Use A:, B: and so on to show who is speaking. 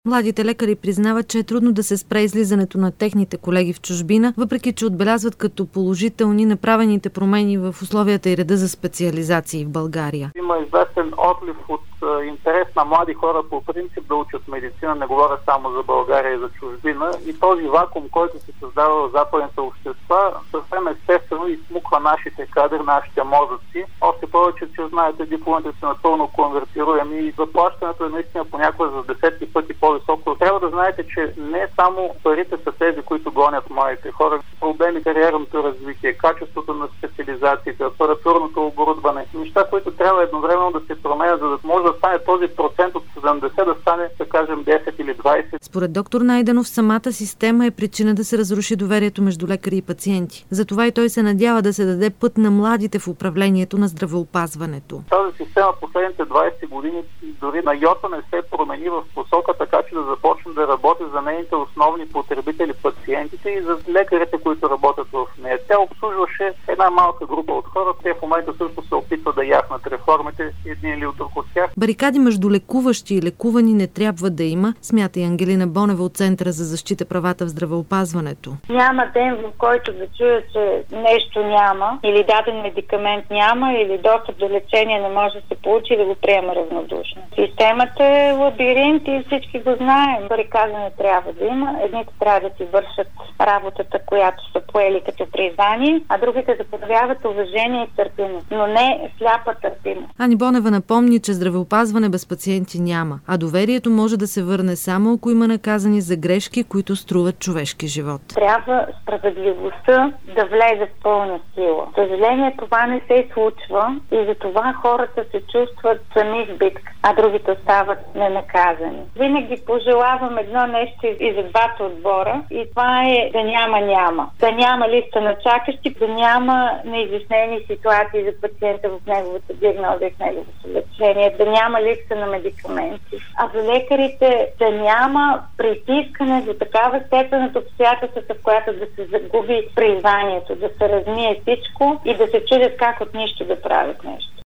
A: Младите лекари признават, че е трудно да се спре излизането на техните колеги в чужбина, въпреки че отбелязват като положителни направените промени в условията и реда за специализации в България.
B: Има известен отлив от интерес на млади хора по принцип да учат медицина, не говоря само за България и за чужбина, и този вакуум, който се създава в западните общества, съвсем естествено изсмуква нашите кадри, нашите мозъци. Още повече, че знаете, дипломите са напълно конвертируеми и заплащането е наистина понякога за десетки пъти по-високо. Трябва да знаете, че не само парите са тези, които гонят младите хора. Проблеми, кариерното развитие, качеството на специализациите, апаратурното оборудване, неща, които трябва едновременно да се променят, за да може да стане този процент от 70 да стане, да кажем, 10 или 20.
A: Според доктор Найденов, самата система е причина да се разруши доверието между лекари и пациенти. Затова и той се надява да се даде път на младите в управлението на здравеопазването.
B: Тази система последните 20 години дори на йота не се промени в посока, така че да започне да работи за нейните основни потребители, пациентите и за лекарите, които работят в нея. Тя обслужваше една малка група от хора. Те в момента също се опитват да яхнат реформите едни или от друг от тях.
A: Барикади между лекуващи и лекувани не трябва да има, смята и Ангелина Бонева от Центъра за защита правата в здравеопазването.
C: Няма ден, в който да чуя, че нещо няма, или даден медикамент няма, или достъп до лечение не може да се получи, да го приема равнодушно. Системата е лабиринт и всички го знаем. Барикади не трябва да има. Едните трябва да си вършат работата, която са поели като признание, а другите да проявяват уважение и търпимост, но не сляпа търпимост.
A: Ани Бонева напомни, че здравеопазване без пациенти няма, а доверието може да се върне само ако има наказани за грешки, които струват човешки живот.
C: Трябва справедливостта да влезе в пълна сила. Съжаление, това не се случва и затова хората се чувстват сами в битка, а другите остават ненаказани. Винаги пожелавам едно нещо и за двата отбора и това е да няма. Да няма листа на чакащи, да няма неизяснени ситуации за пациента в неговата диагноза и в неговото лечение, да няма липса на медикаменти. А за лекарите да няма притискане до такава степен от обстоятелствата, в която да се загуби признанието, да се размие всичко и да се чудят как от нищо да правят нещо.